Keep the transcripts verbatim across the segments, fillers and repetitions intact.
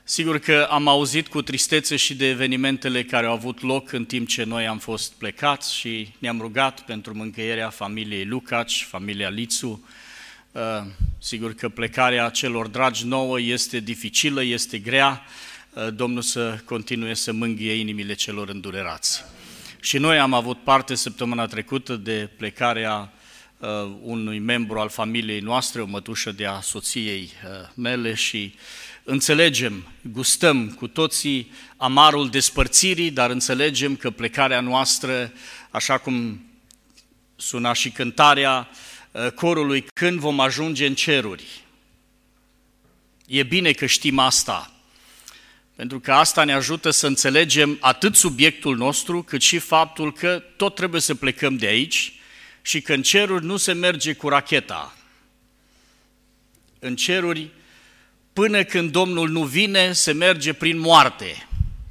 Sigur că am auzit cu tristețe și de evenimentele care au avut loc în timp ce noi am fost plecați și ne-am rugat pentru mângâierea familiei Lucaci, familia Lițu. Sigur că plecarea celor dragi nouă este dificilă, este grea. Domnul să continue să mângâie inimile celor îndurerați. Și noi am avut parte săptămâna trecută de plecarea unui membru al familiei noastre, o mătușă de-a soției mele și înțelegem, gustăm cu toții amarul despărțirii, dar înțelegem că plecarea noastră, așa cum suna și cântarea corului, când vom ajunge în ceruri. E bine că știm asta, pentru că asta ne ajută să înțelegem atât subiectul nostru, cât și faptul că tot trebuie să plecăm de aici și că în ceruri nu se merge cu racheta. În ceruri, până când Domnul nu vine, se merge prin moarte.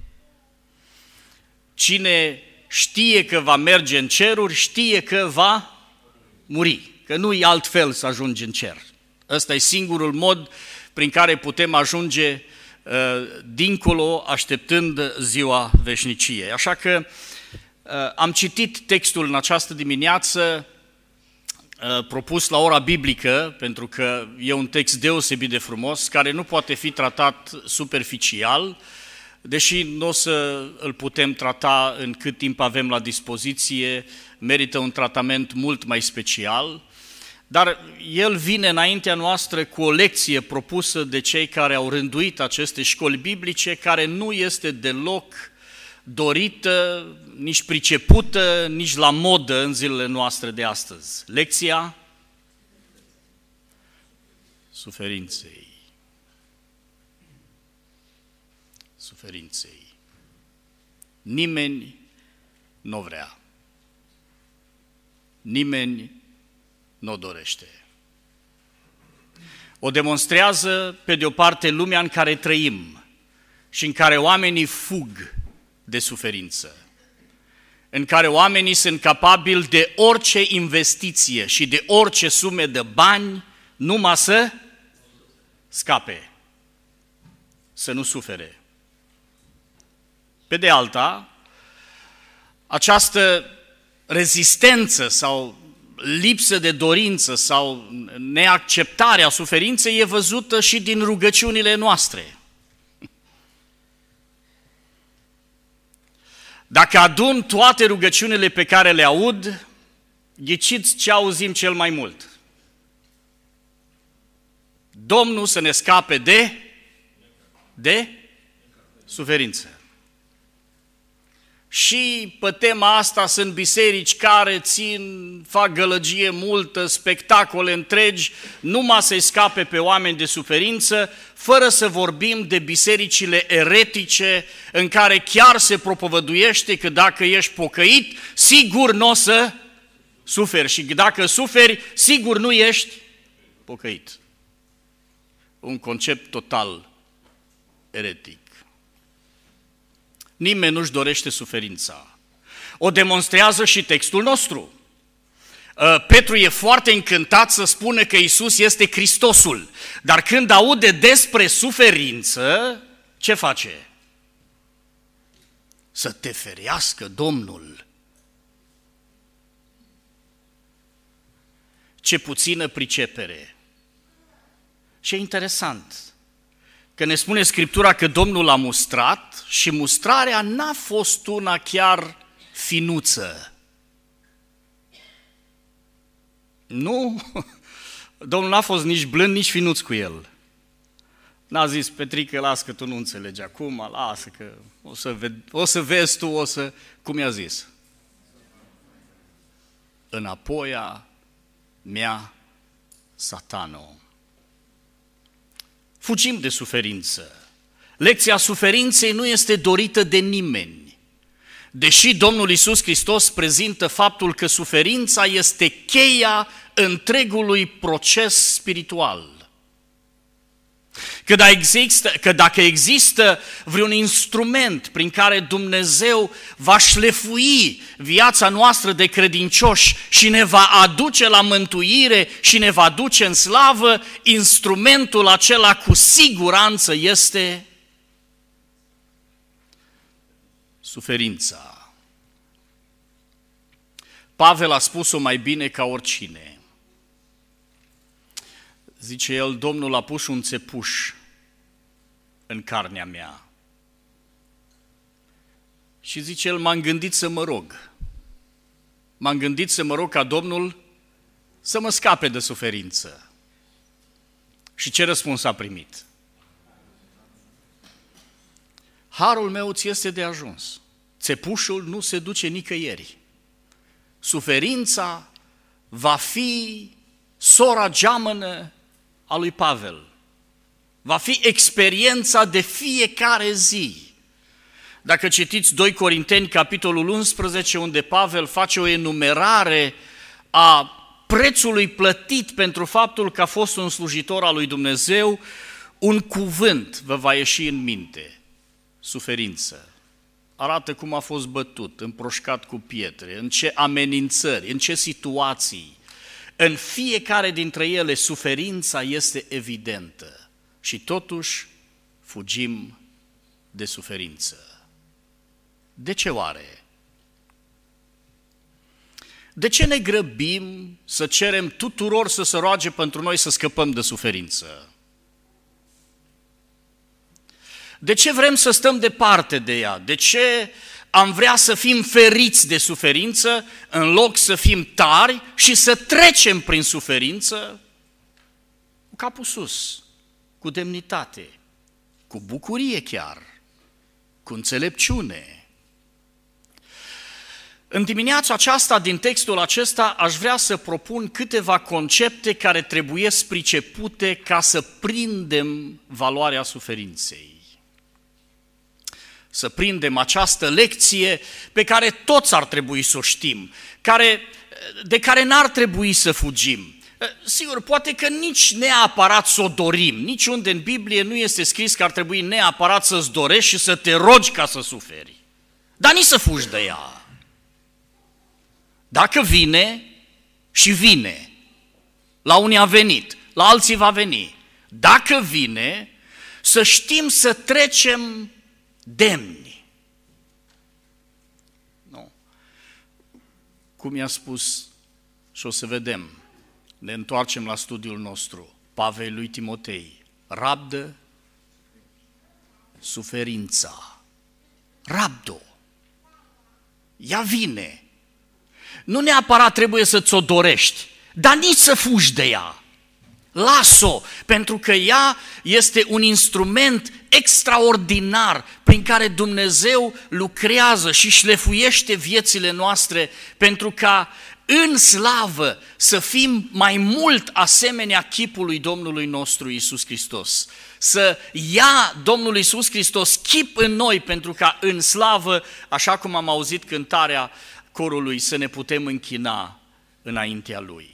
Cine știe că va merge în ceruri, știe că va muri, că nu-i altfel să ajungi în cer. Ăsta e singurul mod prin care putem ajunge uh, dincolo, așteptând ziua veșniciei. Așa că uh, am citit textul în această dimineață, propus la ora biblică, pentru că e un text deosebit de frumos, care nu poate fi tratat superficial, deși nu o să îl putem trata în cât timp avem la dispoziție, merită un tratament mult mai special, dar el vine înaintea noastră cu o lecție propusă de cei care au rânduit aceste școli biblice, care nu este deloc dorită, nici pricepută, nici la modă în zilele noastre de astăzi. Lecția suferinței. Suferinței. Nimeni nu vrea. Nimeni nu o dorește. O demonstrează, pe de o parte, lumea în care trăim și în care oamenii fug de suferință, în care oamenii sunt capabili de orice investiție și de orice sume de bani numai să scape, să nu sufere. Pe de alta, această rezistență sau lipsă de dorință sau neacceptarea suferinței e văzută și din rugăciunile noastre. Dacă adun toate rugăciunile pe care le aud, ghiciți ce auzim cel mai mult. Domnul să ne scape de, de suferință. Și pe tema asta sunt biserici care țin, fac gălăgie multă, spectacole întregi, numai să-i scape pe oameni de suferință, fără să vorbim de bisericile eretice în care chiar se propovăduiește că dacă ești pocăit, sigur nu o să suferi și dacă suferi, sigur nu ești pocăit. Un concept total eretic. Nimeni nu-și dorește suferința. O demonstrează și textul nostru. Petru e foarte încântat să spună că Iisus este Hristosul, dar când aude despre suferință, ce face? Să te ferească Domnul. Ce puțină pricepere. Și e interesant că ne spune Scriptura că Domnul a mustrat și mustrarea n-a fost una chiar finuță. Nu, Domnul n-a fost nici blând, nici finuț cu el. N-a zis, Petrică, las că tu nu înțelegi acum, lasă că o să, ve- o să vezi tu, o să... Cum i-a zis? Înapoia mea, satano. Fugim de suferință. Lecția suferinței nu este dorită de nimeni. Deși Domnul Iisus Hristos prezintă faptul că suferința este cheia întregului proces spiritual. Că, da există, că dacă există vreun instrument prin care Dumnezeu va șlefui viața noastră de credincioși și ne va aduce la mântuire și ne va duce în slavă, instrumentul acela cu siguranță este Suferința. Pavel a spus-o mai bine ca oricine. Zice el, Domnul a pus un țepuș în carnea mea. Și zice el, m-am gândit să mă rog. M-am gândit să mă rog ca Domnul să mă scape de suferință. Și ce răspuns a primit? Harul meu ți este de ajuns. Țepușul nu se duce nicăieri. Suferința va fi sora geamănă a lui Pavel. Va fi experiența de fiecare zi. Dacă citiți doi Corinteni, capitolul unsprezece, unde Pavel face o enumerare a prețului plătit pentru faptul că a fost un slujitor al lui Dumnezeu, un cuvânt vă va ieși în minte: suferință. Arată cum a fost bătut, împroșcat cu pietre, în ce amenințări, în ce situații. În fiecare dintre ele suferința este evidentă și totuși fugim de suferință. De ce oare? De ce ne grăbim să cerem tuturor să se roage pentru noi să scăpăm de suferință? De ce vrem să stăm departe de ea? De ce am vrea să fim feriți de suferință în loc să fim tari și să trecem prin suferință cu capul sus, cu demnitate, cu bucurie chiar, cu înțelepciune? În dimineața aceasta, din textul acesta, aș vrea să propun câteva concepte care trebuie pricepute ca să prindem valoarea suferinței. Să prindem această lecție pe care toți ar trebui să o știm, care, de care n-ar trebui să fugim. Sigur, poate că nici neapărat să o dorim, niciunde în Biblie nu este scris că ar trebui neapărat să-ți dorești și să te rogi ca să suferi, dar nici să fugi de ea. Dacă vine, și vine, la unii a venit, la alții va veni. Dacă vine, să știm să trecem demni. Nu. Cum i-a spus, și o să vedem, ne întoarcem la studiul nostru, Pavel lui Timotei: rabdă suferința. Rabdă. Ea vine. Nu neapărat trebuie să ți-o dorești, dar nici să fugi de ea. Las-o, pentru că ea este un instrument extraordinar prin care Dumnezeu lucrează și șlefuiește viețile noastre pentru ca în slavă să fim mai mult asemenea chipului Domnului nostru Iisus Hristos. Să ia Domnul Iisus Hristos chip în noi pentru ca în slavă, așa cum am auzit cântarea corului, să ne putem închina înaintea Lui.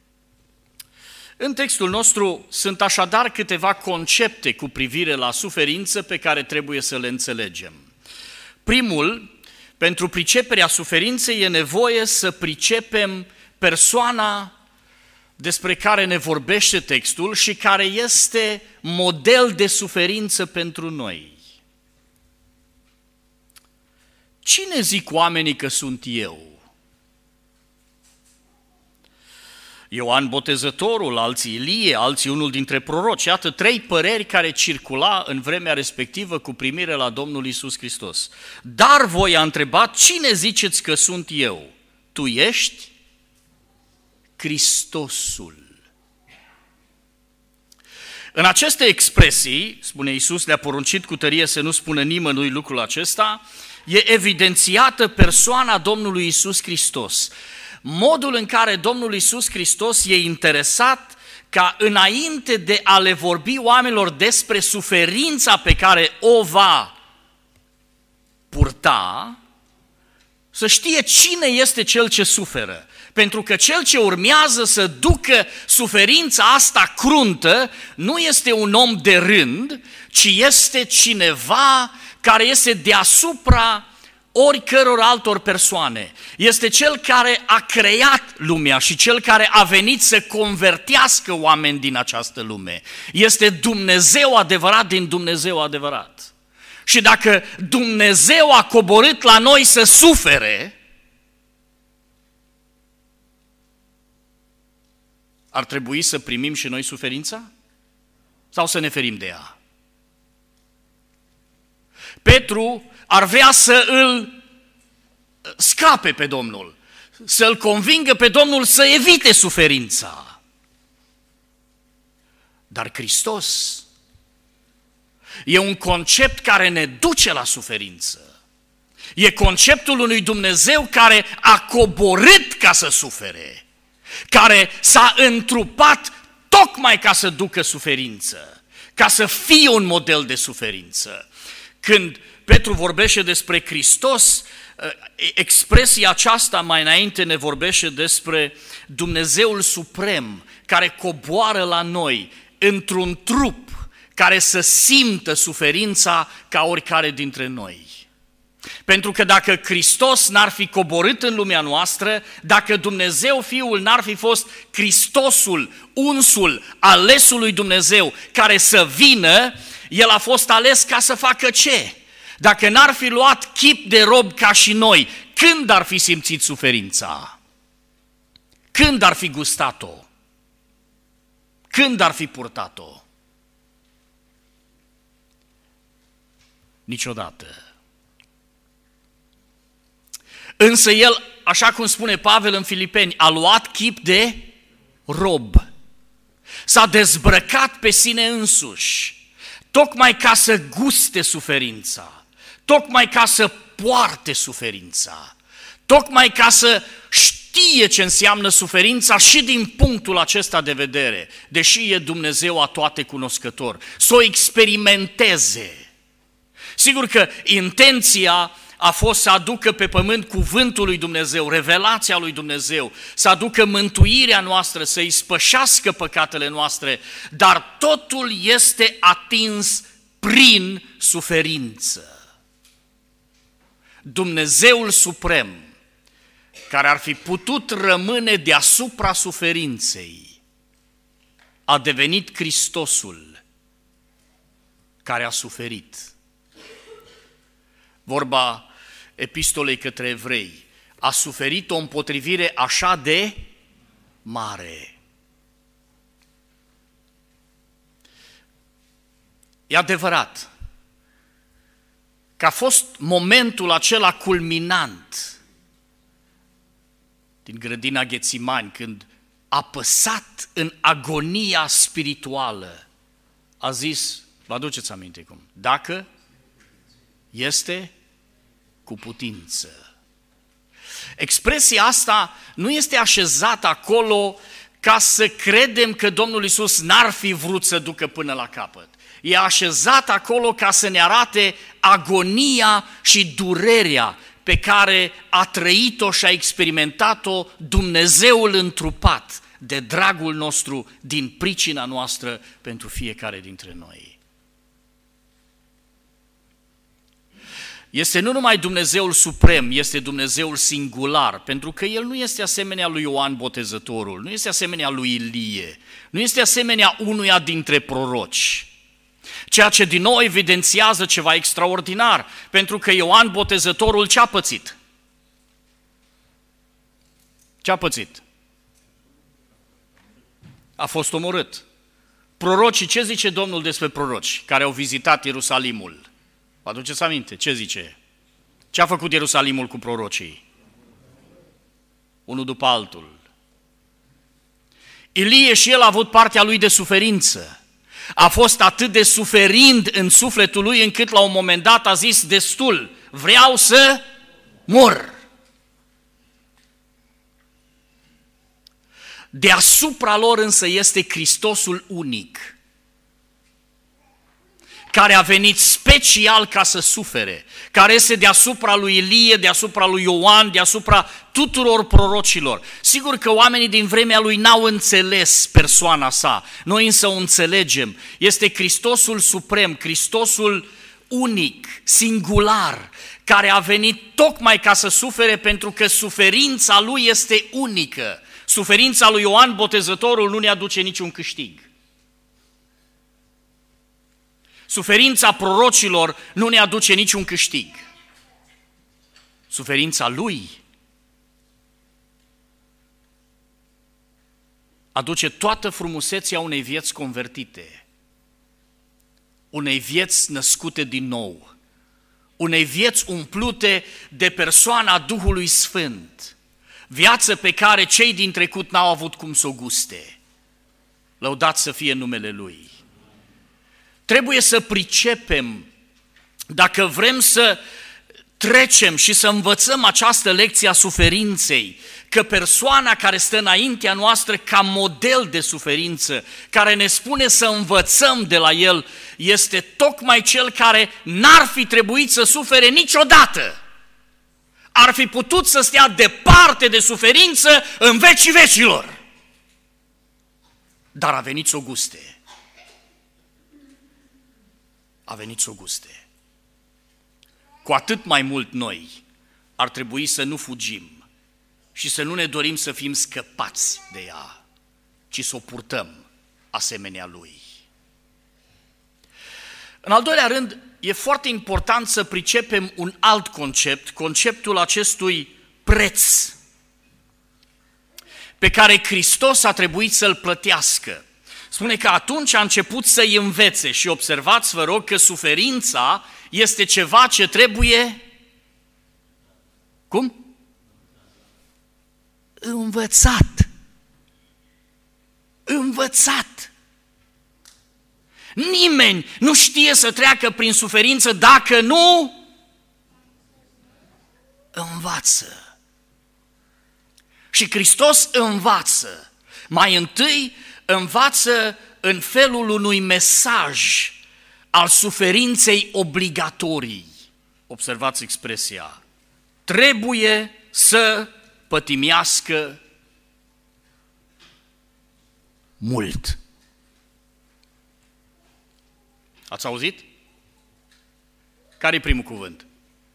În textul nostru sunt așadar câteva concepte cu privire la suferință pe care trebuie să le înțelegem. Primul, pentru priceperea suferinței e nevoie să pricepem persoana despre care ne vorbește textul și care este model de suferință pentru noi. Cine zic oamenii că sunt eu? Ioan Botezătorul, alții Ilie, alții unul dintre proroci. Iată trei păreri care circula în vremea respectivă cu primire la Domnul Iisus Hristos. Dar voi a întrebat: cine ziceți că sunt eu? Tu ești Hristosul. În aceste expresii, spune Iisus, le-a poruncit cu tărie să nu spună nimănui lucrul acesta, e evidențiată persoana Domnului Iisus Hristos. Modul în care Domnul Iisus Hristos e interesat ca înainte de a le vorbi oamenilor despre suferința pe care o va purta, să știe cine este cel ce suferă. Pentru că cel ce urmează să ducă suferința asta cruntă nu este un om de rând, ci este cineva care este deasupra oricăror altor persoane. Este cel care a creat lumea și cel care a venit să convertească oameni din această lume. Este Dumnezeu adevărat din Dumnezeu adevărat. Și dacă Dumnezeu a coborât la noi să sufere, ar trebui să primim și noi suferința? Sau să ne ferim de ea? Petru ar vrea să îl scape pe Domnul, să-l convingă pe Domnul să evite suferința. Dar Hristos e un concept care ne duce la suferință. E conceptul unui Dumnezeu care a coborât ca să sufere, care s-a întrupat tocmai ca să ducă suferință, ca să fie un model de suferință. Când Petru vorbește despre Hristos, expresia aceasta mai înainte ne vorbește despre Dumnezeul Suprem care coboară la noi într-un trup care să simtă suferința ca oricare dintre noi. Pentru că dacă Hristos n-ar fi coborât în lumea noastră, dacă Dumnezeu Fiul n-ar fi fost Hristosul, unsul, alesul lui Dumnezeu care să vină, El a fost ales ca să facă ce? Dacă n-ar fi luat chip de rob ca și noi, când ar fi simțit suferința? Când ar fi gustat-o? Când ar fi purtat-o? Niciodată. Însă El, așa cum spune Pavel în Filipeni, a luat chip de rob. S-a dezbrăcat pe sine însuși, tocmai ca să guste suferința, tocmai ca să poarte suferința, tocmai ca să știe ce înseamnă suferința și din punctul acesta de vedere, deși e Dumnezeu atoate cunoscător, să o experimenteze. Sigur că intenția a fost să aducă pe pământ cuvântul lui Dumnezeu, revelația lui Dumnezeu, să aducă mântuirea noastră, să ispășească păcatele noastre, dar totul este atins prin suferință. Dumnezeul Suprem, care ar fi putut rămâne deasupra suferinței, a devenit Hristosul care a suferit. Vorba epistolei către evrei, a suferit o împotrivire așa de mare. E adevărat că a fost momentul acela culminant din grădina Ghețimani, când apăsat în agonia spirituală, a zis, vă aduceți aminte cum, dacă este cu putință. Expresia asta nu este așezată acolo ca să credem că Domnul Iisus n-ar fi vrut să ducă până la capăt. E așezat acolo ca să ne arate agonia și durerea pe care a trăit-o și a experimentat-o Dumnezeul întrupat de dragul nostru, din pricina noastră pentru fiecare dintre noi. Este nu numai Dumnezeul Suprem, este Dumnezeul singular, pentru că El nu este asemenea lui Ioan Botezătorul, nu este asemenea lui Ilie, nu este asemenea unuia dintre proroci. Ceea ce din nou evidențiază ceva extraordinar, pentru că Ioan Botezătorul ce-a pățit? Ce-a pățit? A fost omorât. Prorocii, ce zice Domnul despre proroci care au vizitat Ierusalimul? Vă aduceți aminte? Ce zice? Ce a făcut Ierusalimul cu prorocii? Unul după altul. Ilie și el a avut partea lui de suferință. A fost atât de suferind în sufletul lui încât la un moment dat a zis destul, vreau să mor. Deasupra lor însă este Hristosul unic, care a venit special ca să sufere, care este deasupra lui Ilie, deasupra lui Ioan, deasupra tuturor prorocilor. Sigur că oamenii din vremea lui n-au înțeles persoana sa, noi însă o înțelegem. Este Hristosul Suprem, Hristosul unic, singular, care a venit tocmai ca să sufere, pentru că suferința lui este unică. Suferința lui Ioan Botezătorul nu ne aduce niciun câștig. Suferința prorocilor nu ne aduce niciun câștig. Suferința lui aduce toată frumusețea unei vieți convertite, unei vieți născute din nou, unei vieți umplute de persoana Duhului Sfânt, viață pe care cei din trecut n-au avut cum să o guste. Lăudat să fie numele Lui. Trebuie să pricepem, dacă vrem să trecem și să învățăm această lecție a suferinței, că persoana care stă înaintea noastră ca model de suferință, care ne spune să învățăm de la el, este tocmai cel care n-ar fi trebuit să sufere niciodată. Ar fi putut să stea departe de suferință în vecii vecilor. Dar a venit să o guste. A venit să o guste. Cu atât mai mult noi ar trebui să nu fugim și să nu ne dorim să fim scăpați de ea, ci să o purtăm asemenea lui. În al doilea rând, e foarte important să pricepem un alt concept, conceptul acestui preț pe care Hristos a trebuit să-l plătească. Spune că atunci a început să-i învețe și observați, vă rog, că suferința este ceva ce trebuie, cum? Învățat. Învățat. Nimeni nu știe să treacă prin suferință dacă nu învață. Și Hristos învață. Mai întâi învață în felul unui mesaj al suferinței obligatorii. Observați expresia. Trebuie să pătimească mult. Ați auzit? Care e primul cuvânt?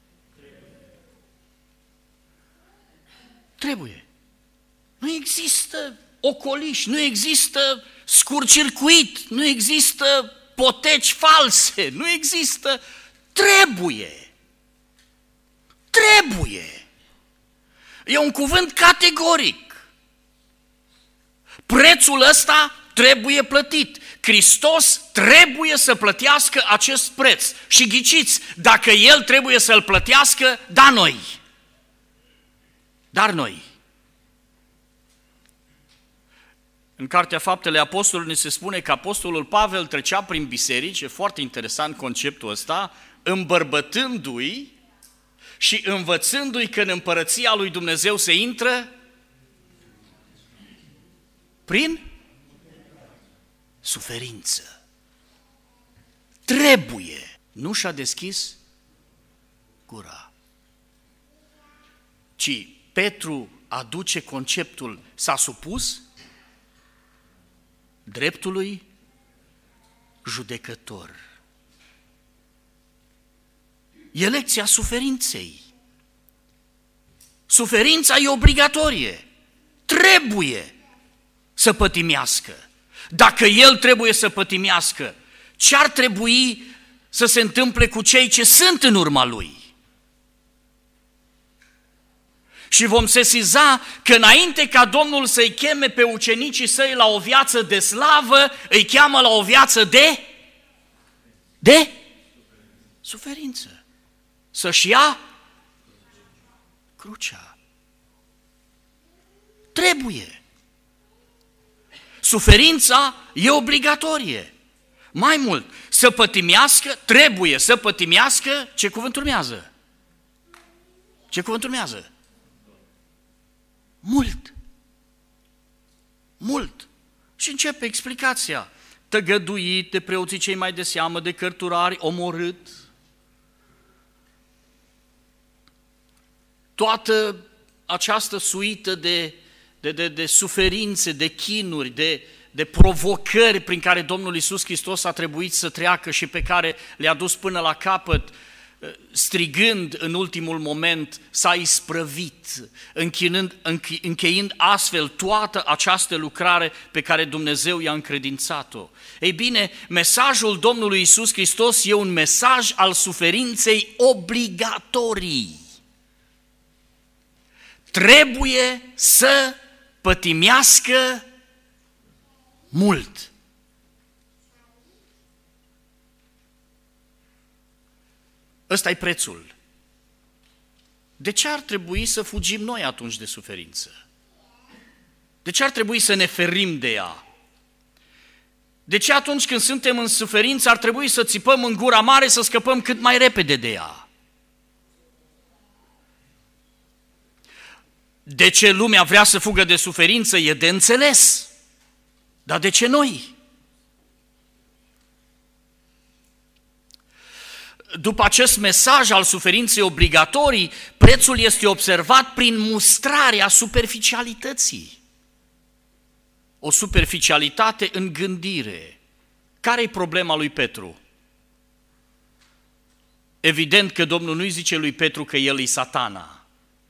Trebuie. Nu există ocoliș, nu există scurcircuit, nu există poteci false, nu există. Trebuie. Trebuie. E un cuvânt categoric. Prețul ăsta trebuie plătit. Hristos trebuie să plătească acest preț. Și ghiciți, dacă El trebuie să-l plătească, da noi. Dar noi. În Cartea Faptele Apostolului ne se spune că Apostolul Pavel trecea prin biserici, e foarte interesant conceptul ăsta, îmbărbătându-i și învățându-i că în împărăția lui Dumnezeu se intră prin suferință. Trebuie. Nu și-a deschis gura. Ci Petru aduce conceptul, s-a supus dreptului judecător. E lecția suferinței. Suferința e obligatorie. Trebuie să pătimească. Dacă El trebuie să pătimească, ce ar trebui să se întâmple cu cei ce sunt în urma Lui? Și vom sesiza că înainte ca Domnul să-i cheme pe ucenicii săi la o viață de slavă, îi cheamă la o viață de, de suferință. Să-și ia crucea. Trebuie. Suferința e obligatorie. Mai mult, să pătimească, trebuie să pătimească, ce cuvânt urmează? Ce cuvânt urmează? Mult. Mult. Și începe explicația. Tăgăduit de preoții cei mai de seamă, de cărturari, omorât. Toată această suită de, de, de, de suferințe, de chinuri, de, de provocări prin care Domnul Iisus Hristos a trebuit să treacă și pe care le-a dus până la capăt, strigând în ultimul moment, s-a isprăvit, închinând, încheind astfel toată această lucrare pe care Dumnezeu i-a încredințat-o. Ei bine, mesajul Domnului Iisus Hristos e un mesaj al suferinței obligatorii. Trebuie să pătimească mult. Ăsta e prețul. De ce ar trebui să fugim noi atunci de suferință? De ce ar trebui să ne ferim de ea? De ce atunci când suntem în suferință ar trebui să țipăm în gura mare să scăpăm cât mai repede de ea? De ce lumea vrea să fugă de suferință e de înțeles. Dar de ce noi? După acest mesaj al suferinței obligatorii, prețul este observat prin mustrarea superficialității. O superficialitate în gândire. Care e problema lui Petru? Evident că Domnul nu-i zice lui Petru că el e Satana.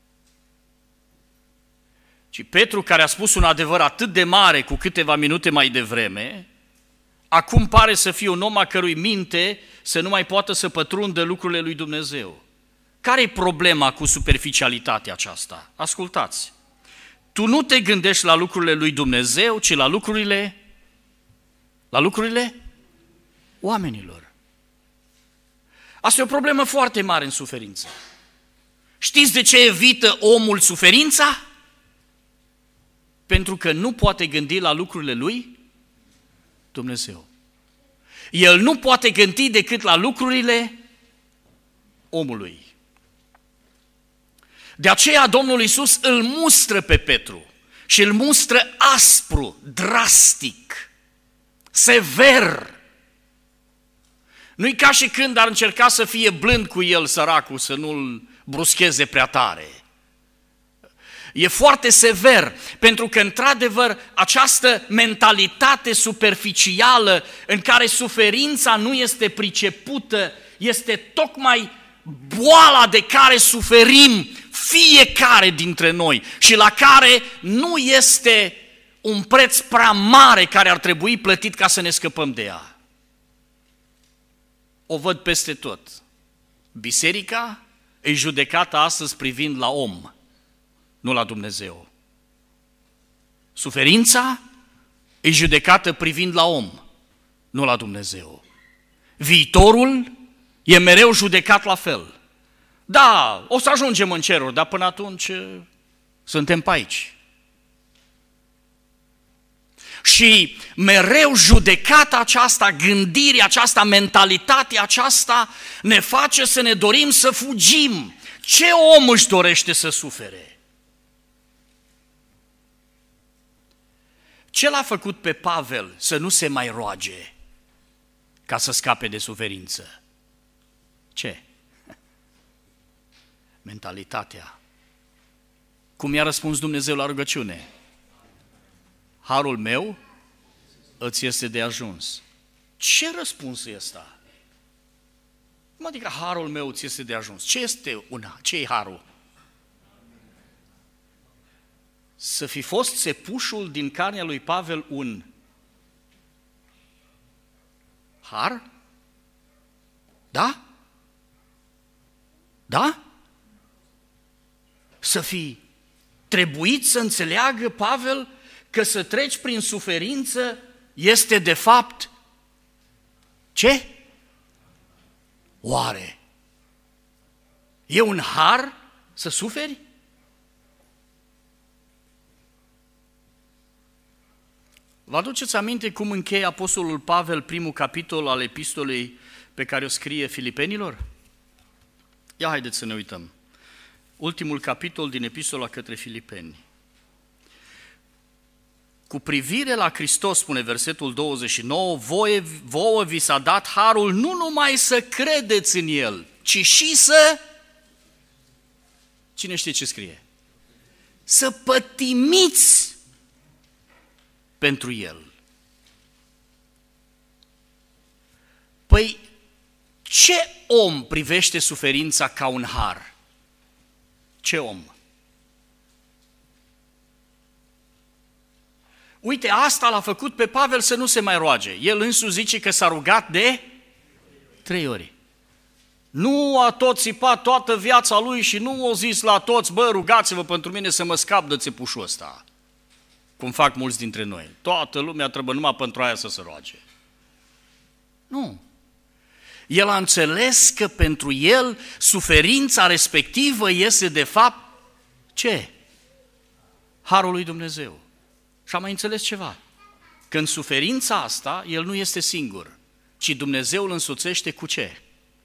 Ci Petru, care a spus un adevăr atât de mare cu câteva minute mai devreme, acum pare să fie un om a cărui minte să nu mai poată să pătrundă lucrurile lui Dumnezeu. Care e problema cu superficialitatea aceasta? Ascultați! Tu nu te gândești la lucrurile lui Dumnezeu, ci la lucrurile, la lucrurile oamenilor. Asta e o problemă foarte mare în suferință. Știți de ce evită omul suferința? Pentru că nu poate gândi la lucrurile lui Dumnezeu. El nu poate gândi decât la lucrurile omului. De aceea Domnul Iisus îl mustră pe Petru și îl mustră aspru, drastic, sever. Nu-i ca și când ar încerca să fie blând cu el, săracul, să nu-l bruscheze prea tare. E foarte sever, pentru că, într-adevăr, această mentalitate superficială în care suferința nu este pricepută, este tocmai boala de care suferim fiecare dintre noi și la care nu este un preț prea mare care ar trebui plătit ca să ne scăpăm de ea. O văd peste tot. Biserica e judecată astăzi privind la om, nu la Dumnezeu. Suferința e judecată privind la om, nu la Dumnezeu. Viitorul e mereu judecat la fel. Da, o să ajungem în ceruri, dar până atunci suntem pe aici. Și mereu judecata aceasta, gândirea aceasta, mentalitatea aceasta ne face să ne dorim să fugim. Ce om își dorește să sufere? Ce l-a făcut pe Pavel să nu se mai roage ca să scape de suferință? Ce? Mentalitatea. Cum i-a răspuns Dumnezeu la rugăciune? Harul meu îți este de ajuns. Ce răspuns e ăsta? Cum adică harul meu îți este de ajuns? Ce este una? Ce e harul? Să fi fost țepușul din carnea lui Pavel un har? Da? Da? Să fi trebuit să înțeleagă Pavel că să treci prin suferință este de fapt ce? Oare? E un har să suferi? Vă aduceți aminte cum încheie Apostolul Pavel primul capitol al epistolei pe care o scrie Filipenilor? Ia haideți să ne uităm. Ultimul capitol din epistola către Filipeni. Cu privire la Hristos, spune versetul douăzeci și nouă, voie, vouă vi s-a dat harul nu numai să credeți în El, ci și să... Cine știe ce scrie? Să pătimiți pentru El. Păi, ce om privește suferința ca un har? Ce om? Uite, asta l-a făcut pe Pavel să nu se mai roage. El însuși zice că s-a rugat de trei ori. Nu a tot țipat toată viața lui și nu a zis la toți, bă, rugați-vă pentru mine să mă scap de țepușul ăsta. Cum fac mulți dintre noi. Toată lumea trebuie numai pentru aia să se roage. Nu. El a înțeles că pentru el suferința respectivă este de fapt ce? Harul lui Dumnezeu. Și a mai înțeles ceva. Că în suferința asta el nu este singur, ci Dumnezeu îl însoțește cu ce?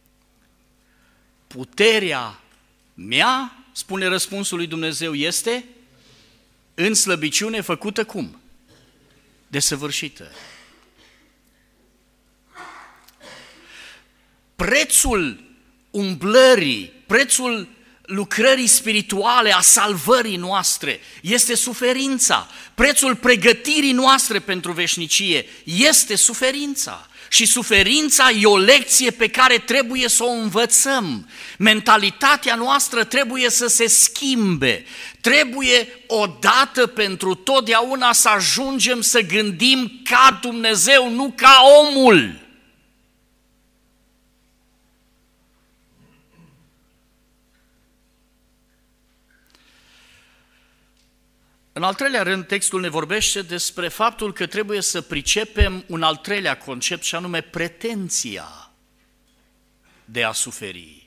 Puterea mea, spune răspunsul lui Dumnezeu, este în slăbiciune făcută cum? Desăvârșită. Prețul umblării, prețul lucrării spirituale, a salvării noastre, este suferința. Prețul pregătirii noastre pentru veșnicie este suferința. Și suferința e o lecție pe care trebuie să o învățăm. Mentalitatea noastră trebuie să se schimbe. Trebuie odată pentru totdeauna să ajungem să gândim ca Dumnezeu, nu ca omul. În al treilea rând, textul ne vorbește despre faptul că trebuie să pricepem un al treilea concept, și anume pretenția de a suferi.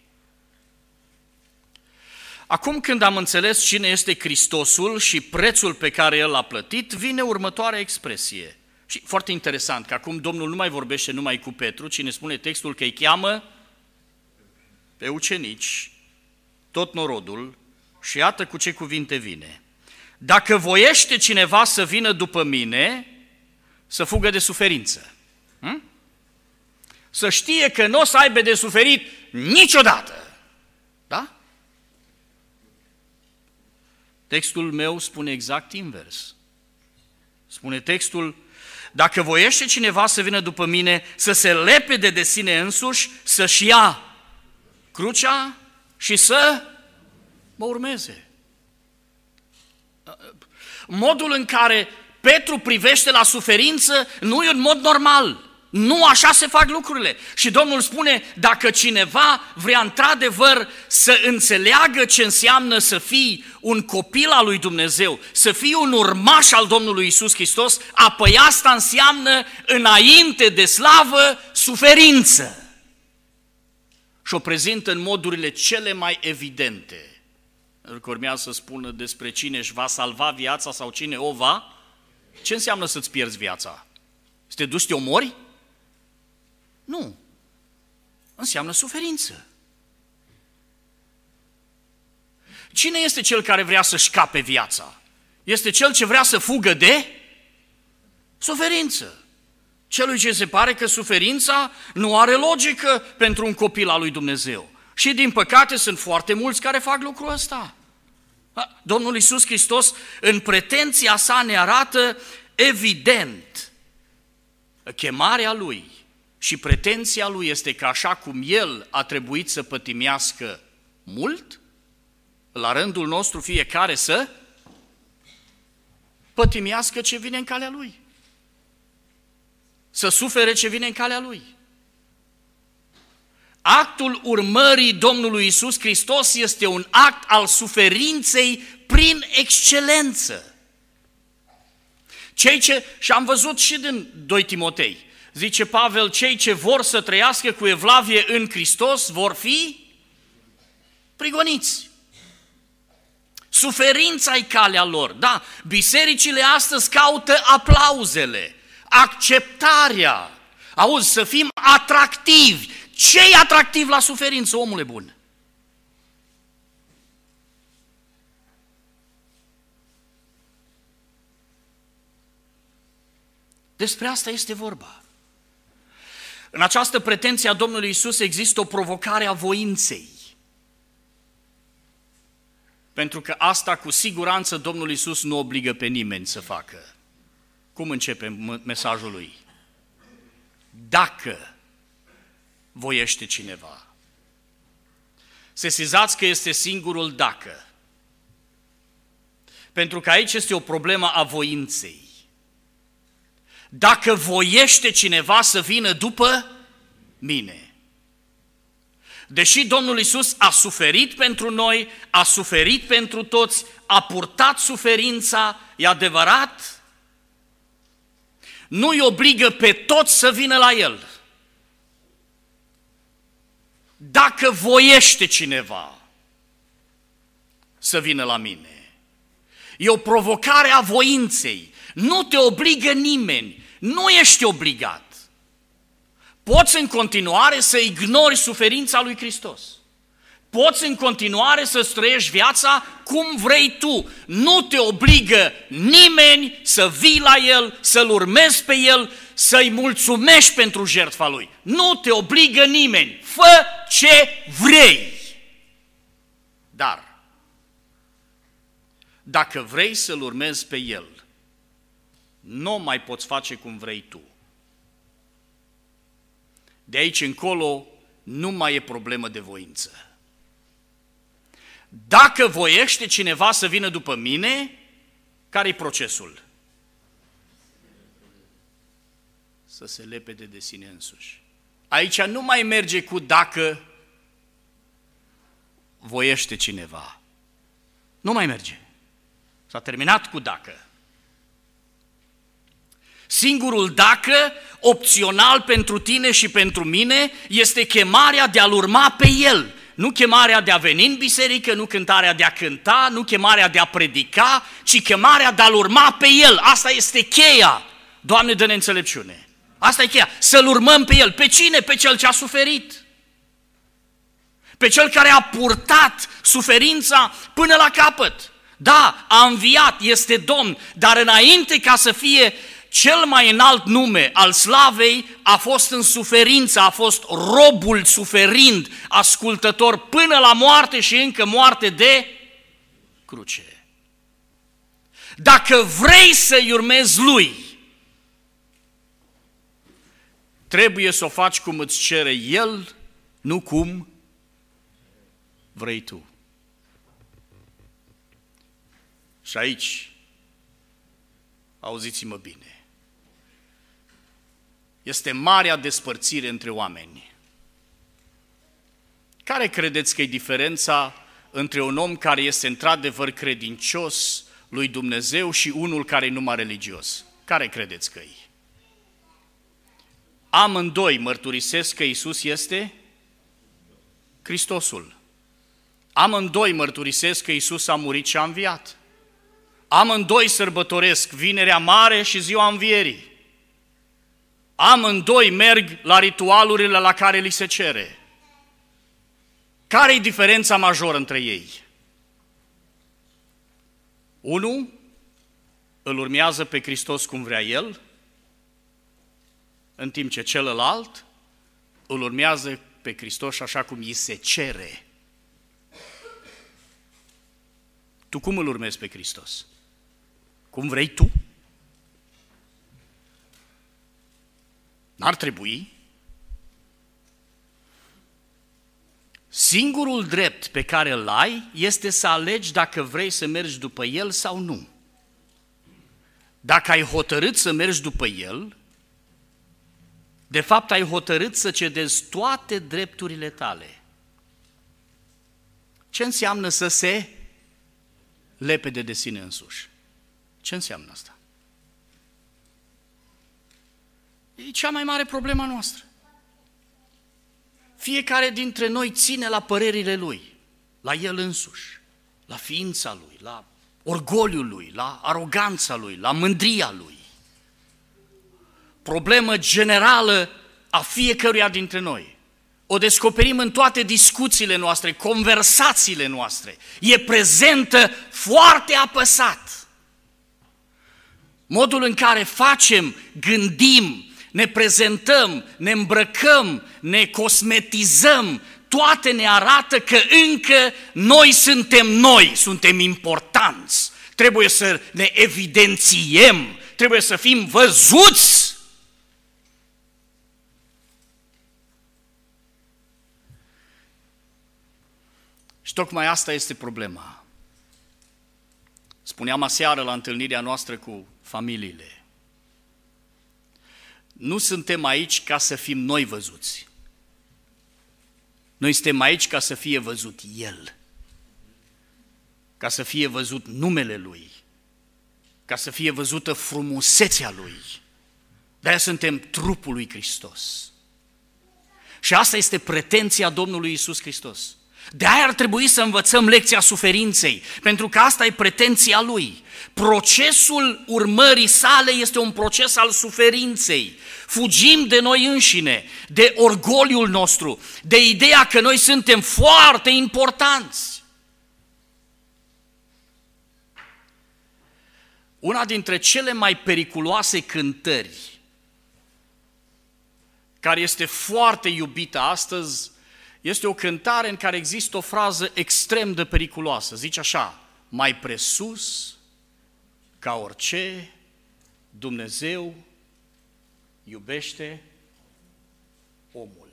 Acum când am înțeles cine este Hristosul și prețul pe care El l-a plătit, vine următoarea expresie. Și foarte interesant că acum Domnul nu mai vorbește numai cu Petru, ci ne spune textul că îi cheamă pe ucenici, tot norodul, și iată cu ce cuvinte vine. Dacă voiește cineva să vină după mine, să fugă de suferință. Hm? Să știe că nu o să aibă de suferit niciodată. Da? Textul meu spune exact invers. Spune textul, dacă voiește cineva să vină după mine, să se lepede de sine însuși, să-și ia crucea și să mă urmeze. Modul în care Petru privește la suferință nu e un mod normal. Nu așa se fac lucrurile. Și Domnul spune, dacă cineva vrea într-adevăr să înțeleagă ce înseamnă să fii un copil al lui Dumnezeu, să fii un urmaș al Domnului Iisus Hristos, apoi asta înseamnă înainte de slavă suferință. Și o prezintă în modurile cele mai evidente. Că urmează să spună despre cine își va salva viața sau cine o va. Ce înseamnă să-ți pierzi viața? Să te duci să te omori? Nu. Înseamnă suferință. Cine este cel care vrea să scape viața? Este cel ce vrea să fugă de suferință. Celui ce se pare că suferința nu are logică pentru un copil al lui Dumnezeu. Și din păcate sunt foarte mulți care fac lucrul ăsta. Domnul Iisus Hristos în pretenția sa ne arată evident chemarea Lui și pretenția Lui este că așa cum El a trebuit să pătimească mult, la rândul nostru fiecare să pătimească ce vine în calea Lui. Să sufere ce vine în calea Lui. Actul urmării Domnului Iisus Hristos este un act al suferinței prin excelență. Cei ce, și am văzut și din doi Timotei, zice Pavel, cei ce vor să trăiască cu evlavie în Hristos vor fi prigoniți. Suferința e calea lor. Da, bisericile astăzi caută aplauzele, acceptarea. Auzi, să fim atractivi. Ce e atractiv la suferință, omule bun? Despre asta este vorba. În această pretenție a Domnului Iisus există o provocare a voinței. Pentru că asta cu siguranță Domnul Iisus nu obligă pe nimeni să facă. Cum începe mesajul lui? Dacă voiește cineva. Sesizați că este singurul dacă. Pentru că aici este o problemă a voinței. Dacă voiește cineva să vină după mine. Deși Domnul Iisus a suferit pentru noi, a suferit pentru toți, a purtat suferința, e adevărat, nu îi obligă pe toți să vină la El. Dacă voiește cineva să vină la mine, e o provocare a voinței, nu te obligă nimeni, nu ești obligat. Poți în continuare să ignori suferința lui Hristos. Poți în continuare să trăiești viața cum vrei tu. Nu te obligă nimeni să vii la El, să-L urmezi pe El, să-i mulțumești pentru jertfa Lui. Nu te obligă nimeni. Fă ce vrei. Dar, dacă vrei să-L urmezi pe El, nu mai poți face cum vrei tu. De aici încolo nu mai e problemă de voință. Dacă voiește cineva să vină după mine, care-i procesul? Să se lepede de sine însuși. Aici nu mai merge cu dacă voiește cineva. Nu mai merge. S-a terminat cu dacă. Singurul dacă, opțional pentru tine și pentru mine, este chemarea de a-L urma pe El. Nu chemarea de a veni în biserică, nu cântarea de a cânta, nu chemarea de a predica, ci chemarea de a-L urma pe El. Asta este cheia. Doamne, dă-ne înțelepciune. Asta e cheia. Să-L urmăm pe El. Pe cine? Pe Cel ce a suferit. Pe Cel care a purtat suferința până la capăt. Da, a înviat, este Domn, dar înainte ca să fie cel mai înalt nume al slavei, a fost în suferință, a fost robul suferind, ascultător până la moarte și încă moarte de cruce. Dacă vrei să-i urmezi Lui, trebuie să o faci cum îți cere El, nu cum vrei tu. Și aici, auziți-mă bine, este marea despărțire între oameni. Care credeți că e diferența între un om care este într-adevăr credincios lui Dumnezeu și unul care e numai religios? Care credeți că e? Amândoi mărturisesc că Iisus este Hristosul. Amândoi mărturisesc că Iisus a murit și a înviat. Amândoi sărbătoresc Vinerea Mare și Ziua Învierii. Amândoi merg la ritualurile la care li se cere. Care e diferența majoră între ei? Unul îl urmează pe Hristos cum vrea el, în timp ce celălalt îl urmează pe Hristos așa cum îi se cere. Tu cum îl urmezi pe Hristos? Cum vrei tu? N-ar trebui. Singurul drept pe care îl ai este să alegi dacă vrei să mergi după El sau nu. Dacă ai hotărât să mergi după El, de fapt ai hotărât să cedezi toate drepturile tale. Ce înseamnă să se lepede de sine însuși? Ce înseamnă asta? E cea mai mare problemă a noastră. Fiecare dintre noi ține la părerile lui, la el însuși, la ființa lui, la orgoliul lui, la aroganța lui, la mândria lui. Problemă generală a fiecăruia dintre noi. O descoperim în toate discuțiile noastre, conversațiile noastre. E prezentă foarte apăsat. Modul în care facem, gândim, ne prezentăm, ne îmbrăcăm, ne cosmetizăm, toate ne arată că încă noi suntem noi, suntem importanți. Trebuie să ne evidențiem, trebuie să fim văzuți. Și tocmai asta este problema. Spuneam aseară la întâlnirea noastră cu familiile. Nu suntem aici ca să fim noi văzuți. Noi suntem aici ca să fie văzut El. Ca să fie văzut numele Lui. Ca să fie văzută frumusețea Lui. De-aia suntem trupul lui Hristos. Și asta este pretenția Domnului Iisus Hristos. De-aia ar trebui să învățăm lecția suferinței, pentru că asta e pretenția Lui. Procesul urmării sale este un proces al suferinței. Fugim de noi înșine, de orgoliul nostru, de ideea că noi suntem foarte importanți. Una dintre cele mai periculoase cântări, care este foarte iubită astăzi, este o cântare în care există o frază extrem de periculoasă. Zice așa: mai presus ca orice, Dumnezeu iubește omul.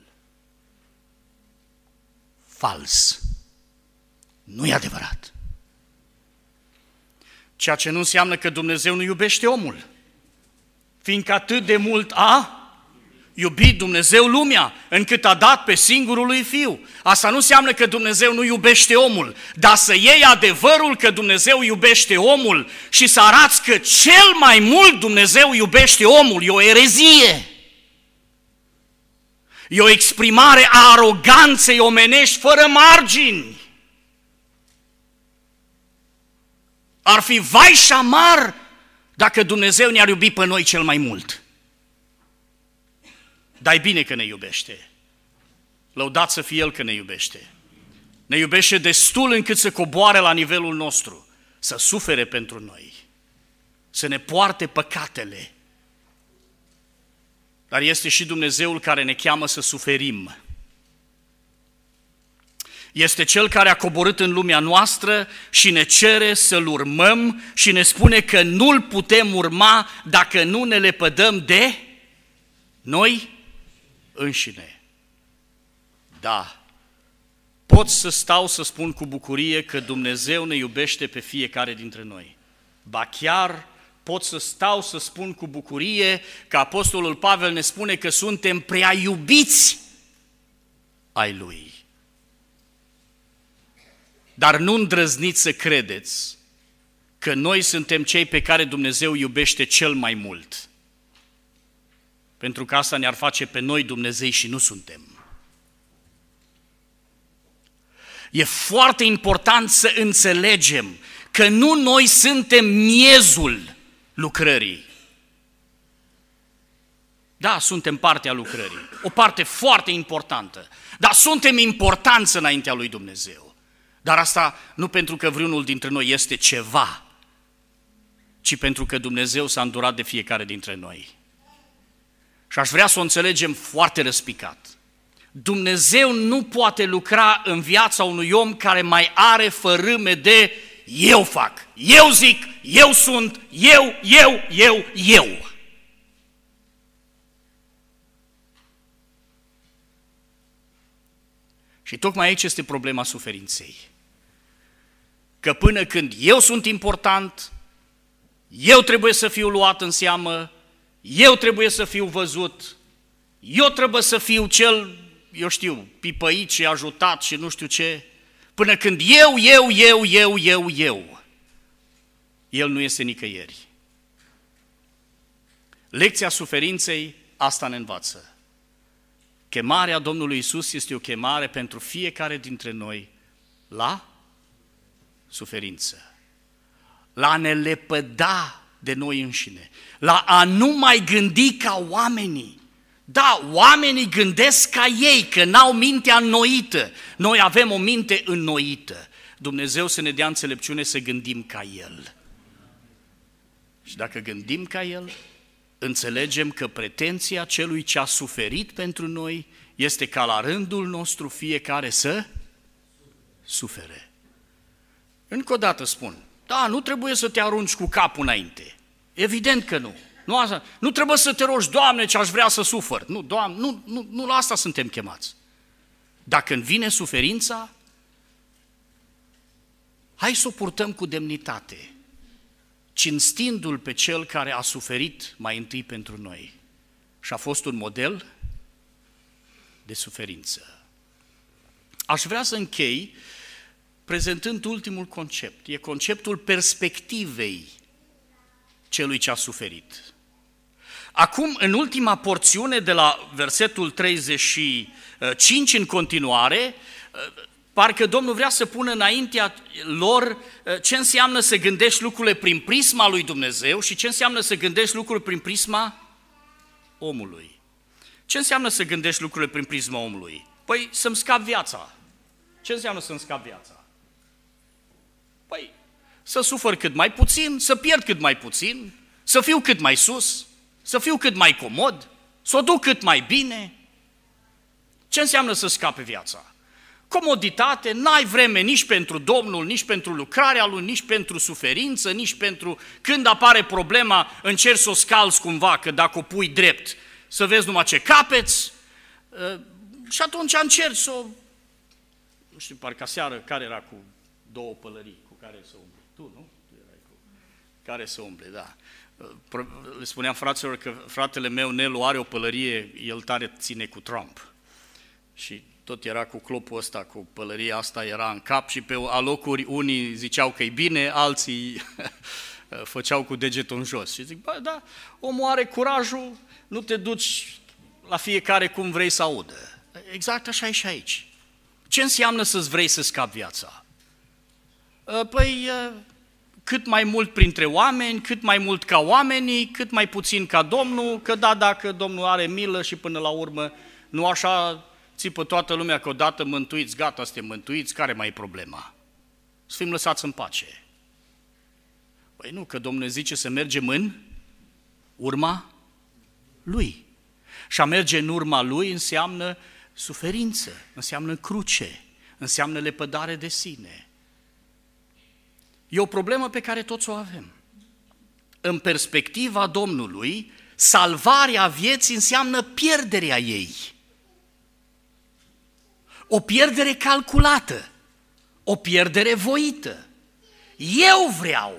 Fals. Nu e adevărat. Ceea ce nu înseamnă că Dumnezeu nu iubește omul. Fiindcă atât de mult a iubit Dumnezeu lumea, încât a dat pe singurul lui Fiu. Asta nu înseamnă că Dumnezeu nu iubește omul, dar să iei adevărul că Dumnezeu iubește omul și să arăți că cel mai mult Dumnezeu iubește omul, e o erezie. E o exprimare a aroganței omenești fără margini. Ar fi vai și amar dacă Dumnezeu ne-ar iubi pe noi cel mai mult. Dar e bine că ne iubește. Lăudat să fie El că ne iubește. Ne iubește destul încât să coboare la nivelul nostru, să sufere pentru noi, să ne poarte păcatele. Dar este și Dumnezeul care ne cheamă să suferim. Este Cel care a coborât în lumea noastră și ne cere să-L urmăm și ne spune că nu-L putem urma dacă nu ne lepădăm de noi înșine. Da, pot să stau să spun cu bucurie că Dumnezeu ne iubește pe fiecare dintre noi. Ba chiar pot să stau să spun cu bucurie că Apostolul Pavel ne spune că suntem prea iubiți ai Lui. Dar nu îndrăzniți să credeți că noi suntem cei pe care Dumnezeu iubește cel mai mult. Pentru că asta ne-ar face pe noi Dumnezei și nu suntem. E foarte important să înțelegem că nu noi suntem miezul lucrării. Da, suntem partea lucrării, o parte foarte importantă, dar suntem importanți înaintea lui Dumnezeu. Dar asta nu pentru că vreunul dintre noi este ceva, ci pentru că Dumnezeu s-a îndurat de fiecare dintre noi. Și aș vrea să o înțelegem foarte răspicat. Dumnezeu nu poate lucra în viața unui om care mai are fărâme de eu fac, eu zic, eu sunt, eu, eu, eu, eu. Și tocmai aici este problema suferinței. Că până când eu sunt important, eu trebuie să fiu luat în seamă, eu trebuie să fiu văzut, eu trebuie să fiu cel, eu știu, pipăit și ajutat și nu știu ce, până când eu, eu, eu, eu, eu, eu, El nu este nicăieri. Lecția suferinței asta ne învață. Chemarea Domnului Iisus este o chemare pentru fiecare dintre noi la suferință, la a ne lepăda de noi înșine, la a nu mai gândi ca oamenii. Da, oamenii gândesc ca ei, că n-au mintea înnoită. Noi avem o minte înnoită. Dumnezeu să ne dea înțelepciune să gândim ca El. Și dacă gândim ca El, înțelegem că pretenția celui ce a suferit pentru noi este ca la rândul nostru fiecare să sufere. Încă o dată spun, da, nu trebuie să te arunci cu capul înainte. Evident că nu. Nu, asta, nu trebuie să te rogi, Doamne, ce aș vrea să sufăr. Nu, Doamne, nu, nu, nu la asta suntem chemați. Dacă îmi vine suferința, hai să o purtăm cu demnitate, cinstindu-L pe Cel care a suferit mai întâi pentru noi și a fost un model de suferință. Aș vrea să închei prezentând ultimul concept. E conceptul perspectivei celui ce a suferit. Acum, în ultima porțiune, de la versetul treizeci și cinci în continuare, parcă Domnul vrea să pună înaintea lor ce înseamnă să gândești lucrurile prin prisma lui Dumnezeu și ce înseamnă să gândești lucrurile prin prisma omului. Ce înseamnă să gândești lucrurile prin prisma omului? Păi să-mi scap viața. Ce înseamnă să-mi scap viața? Păi să sufăr cât mai puțin, să pierd cât mai puțin, să fiu cât mai sus, să fiu cât mai comod, să o duc cât mai bine. Ce înseamnă să scape viața? Comoditate, n-ai vreme nici pentru Domnul, nici pentru lucrarea Lui, nici pentru suferință, nici pentru când apare problema, încerci să o scalzi cumva, că dacă o pui drept, să vezi numai ce capeți, și atunci încerci să o... Nu știu, parcă aseară, care era cu două pălării, cu care să umble? Tu, nu? Tu erai cu care să umble, da. Le spuneam fraților că fratele meu, Nelu, are o pălărie, el tare ține cu Trump. Și tot era cu clopul ăsta, cu pălăria asta, era în cap și pe alocuri unii ziceau că e bine, alții făceau cu degetul în jos. Și zic, bă, da, omul are curajul, nu te duci la fiecare cum vrei să audă. Exact așa e și aici. Ce înseamnă să-ți vrei să scapi viața? Păi, cât mai mult printre oameni, cât mai mult ca oamenii, cât mai puțin ca Domnul, că da, dacă Domnul are milă și până la urmă nu așa țipă toată lumea că odată mântuiți, gata, suntem mântuiți, care mai e problema? Să fim lăsați în pace. Păi nu, că Domnul zice să mergem în urma Lui. Și a merge în urma Lui înseamnă suferință, înseamnă cruce, înseamnă lepădare de sine. E o problemă pe care toți o avem. În perspectiva Domnului, salvarea vieții înseamnă pierderea ei. O pierdere calculată, o pierdere voită. Eu vreau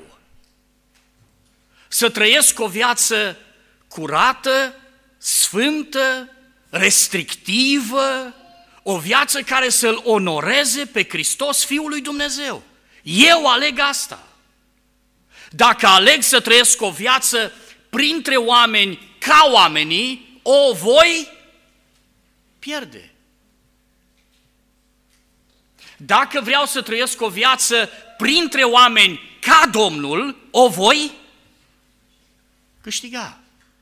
să trăiesc o viață curată, sfântă, restrictivă, o viață care să-L onoreze pe Hristos, Fiul lui Dumnezeu. Eu aleg asta. Dacă aleg să trăiesc o viață printre oameni ca oamenii, o voi pierde. Dacă vreau să trăiesc o viață printre oameni ca Domnul, o voi câștiga.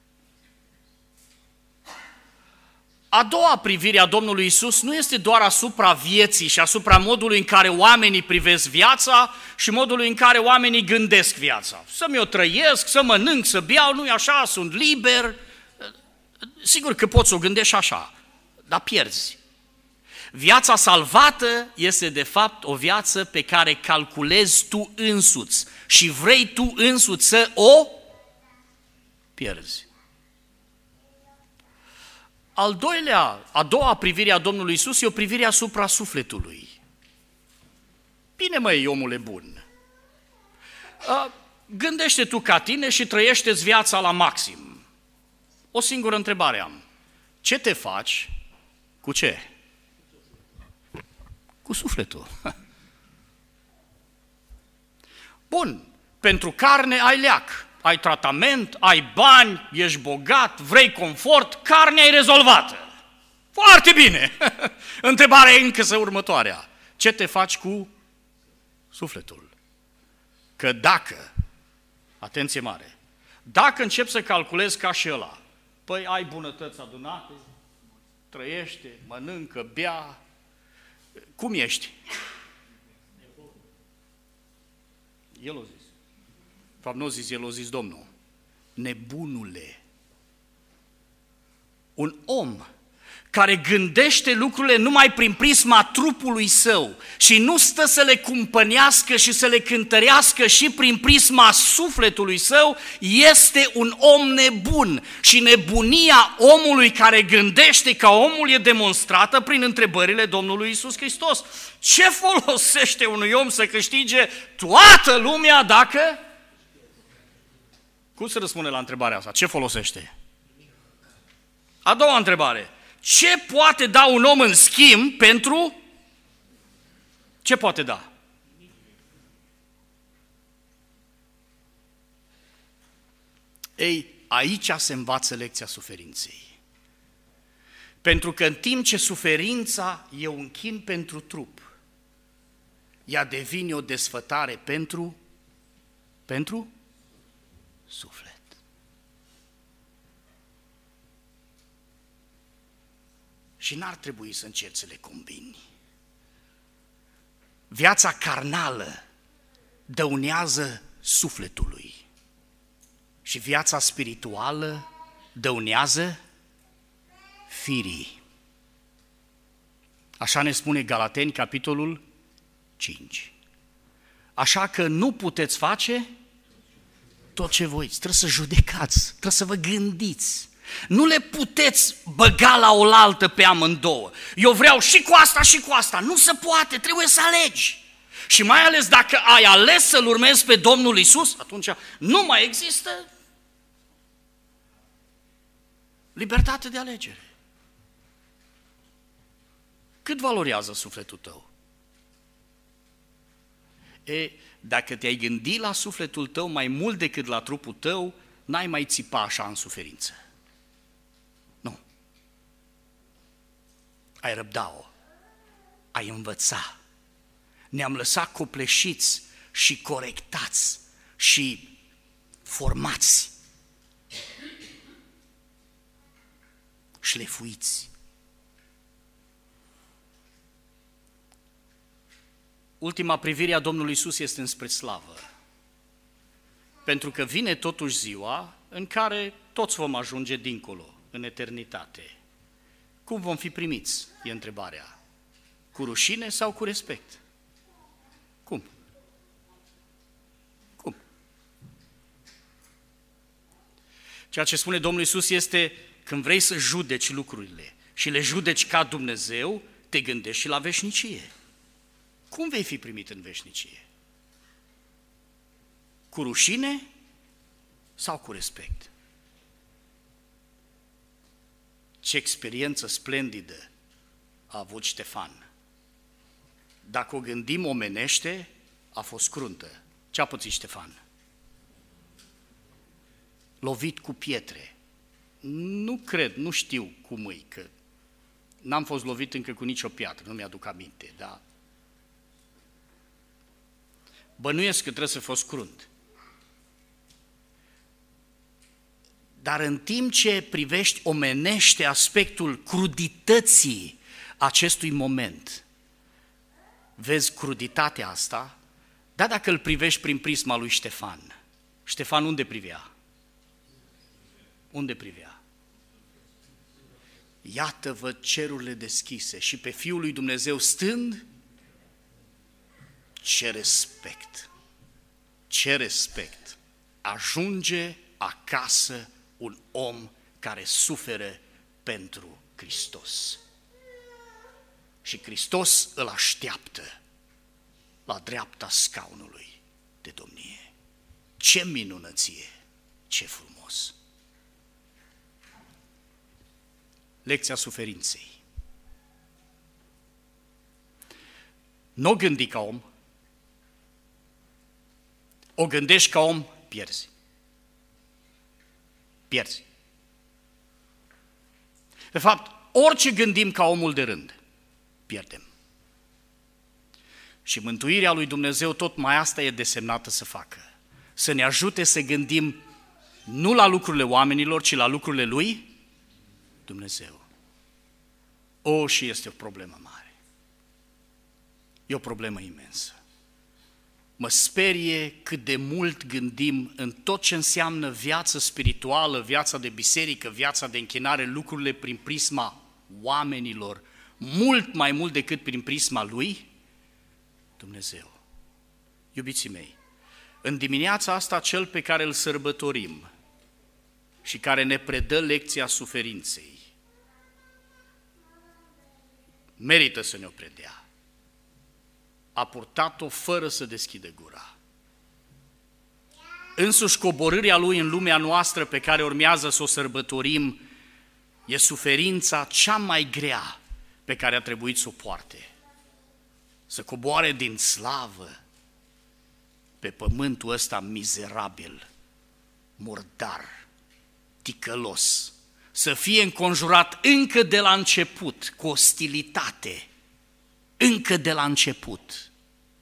A doua privire a Domnului Iisus nu este doar asupra vieții și asupra modului în care oamenii privesc viața și modului în care oamenii gândesc viața. Să-mi o trăiesc, să mănânc, să beau, nu-i așa, sunt liber. Sigur că poți să o gândești așa, dar pierzi. Viața salvată este de fapt o viață pe care calculezi tu însuți și vrei tu însuți să o pierzi. Al doilea, a doua privire a Domnului Iisus e o privire asupra sufletului. Bine, măi, omule bun, gândește tu ca tine și trăiește-ți viața la maxim. O singură întrebare am. Ce te faci? Cu ce? Cu sufletul. Bun, pentru carne ai leac, ai tratament, ai bani, ești bogat, vrei confort, carnea e rezolvată. Foarte bine! Întrebarea e încă următoarea. Ce te faci cu sufletul? Că dacă, atenție mare, dacă începi să calculezi ca și ăla, păi ai bunătăți adunate, trăiește, mănâncă, bea, cum ești? El o zis. De fapt, nu o zis, el o zis Domnul. Nebunule! Un om care gândește lucrurile numai prin prisma trupului său și nu stă să le cumpănească și să le cântărească și prin prisma sufletului său, este un om nebun. Și nebunia omului care gândește ca omul e demonstrată prin întrebările Domnului Iisus Hristos. Ce folosește unui om să câștige toată lumea dacă... Cum se răspunde la întrebarea asta? Ce folosește? A doua întrebare. Ce poate da un om în schimb pentru... Ce poate da? Ei, aici se învață lecția suferinței. Pentru că în timp ce suferința e un chin pentru trup, ea devine o desfătare pentru... pentru suflet. Și n-ar trebui să încerci să le combini. Viața carnală dăunează sufletului și viața spirituală dăunează firii. Așa ne spune Galateni, capitolul cinci. Așa că nu puteți face tot ce voiți, trebuie să judecați, trebuie să vă gândiți. Nu le puteți băga la oaltă pe amândouă. Eu vreau și cu asta și cu asta. Nu se poate, trebuie să alegi. Și mai ales dacă ai ales să-L urmezi pe Domnul Iisus, atunci nu mai există libertate de alegere. Cât valorează sufletul tău? E, dacă te-ai gândit la sufletul tău mai mult decât la trupul tău, n-ai mai țipa așa în suferință. Nu. Ai răbda-o. Ai învăța. Ne-am lăsat copleșiți și corectați și formați. Șlefuiți. Ultima privire a Domnului Iisus este înspre slavă. Pentru că vine totuși ziua în care toți vom ajunge dincolo, în eternitate. Cum vom fi primiți, e întrebarea. Cu rușine sau cu respect? Cum? Cum? Ceea ce spune Domnul Iisus este, când vrei să judeci lucrurile și le judeci ca Dumnezeu, te gândești și la veșnicie. Cum vei fi primit în veșnicie? Cu rușine sau cu respect? Ce experiență splendidă a avut Ștefan. Dacă o gândim omenește, a fost cruntă. Ce a pățit Ștefan? Lovit cu pietre. Nu cred, nu știu cum îi, că n-am fost lovit încă cu nicio piatră, nu mi-aduc aminte, dar bănuiesc că trebuie să fi fost crunt. Dar în timp ce privești omenește aspectul crudității acestui moment, vezi cruditatea asta, dar dacă îl privești prin prisma lui Ștefan, Ștefan unde privea? Unde privea? Iată-vă cerurile deschise și pe Fiul lui Dumnezeu stând. Ce respect! Ce respect! Ajunge acasă un om care suferă pentru Hristos. Și Hristos îl așteaptă la dreapta scaunului de domnie. Ce minunăție! Ce frumos! Lecția suferinței. Nu gândi ca om, o gândești ca om, pierzi. Pierzi. De fapt, orice gândim ca omul de rând, pierdem. Și mântuirea lui Dumnezeu tot mai asta e desemnată să facă. Să ne ajute să gândim nu la lucrurile oamenilor, ci la lucrurile lui Dumnezeu. O, și este o problemă mare. E o problemă imensă. Mă sperie cât de mult gândim în tot ce înseamnă viață spirituală, viața de biserică, viața de închinare, lucrurile prin prisma oamenilor, mult mai mult decât prin prisma lui Dumnezeu. Iubiții mei, în dimineața asta cel pe care îl sărbătorim și care ne predă lecția suferinței, merită să ne-o predea. A purtat-o fără să deschidă gura. Însuși coborârea lui în lumea noastră pe care urmează să o sărbătorim e suferința cea mai grea pe care a trebuit să o poarte. Să coboare din slavă pe pământul ăsta mizerabil, murdar, ticălos, să fie înconjurat încă de la început cu ostilitate, încă de la început.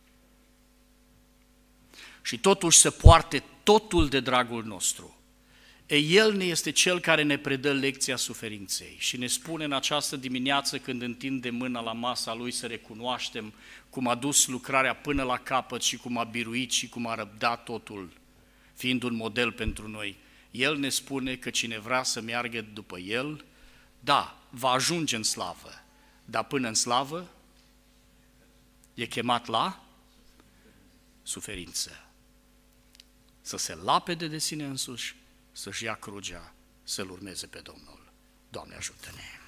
Și totuși să poarte totul de dragul nostru. E, El ne este Cel care ne predă lecția suferinței și ne spune în această dimineață, când întinde mâna la masa Lui, să recunoaștem cum a dus lucrarea până la capăt și cum a biruit și cum a răbdat totul, fiind un model pentru noi. El ne spune că cine vrea să meargă după El, da, va ajunge în slavă, dar până în slavă e chemat la suferință. Să se lapede de sine însuși, să-și ia crucea, să-L urmeze pe Domnul. Doamne, ajută-ne!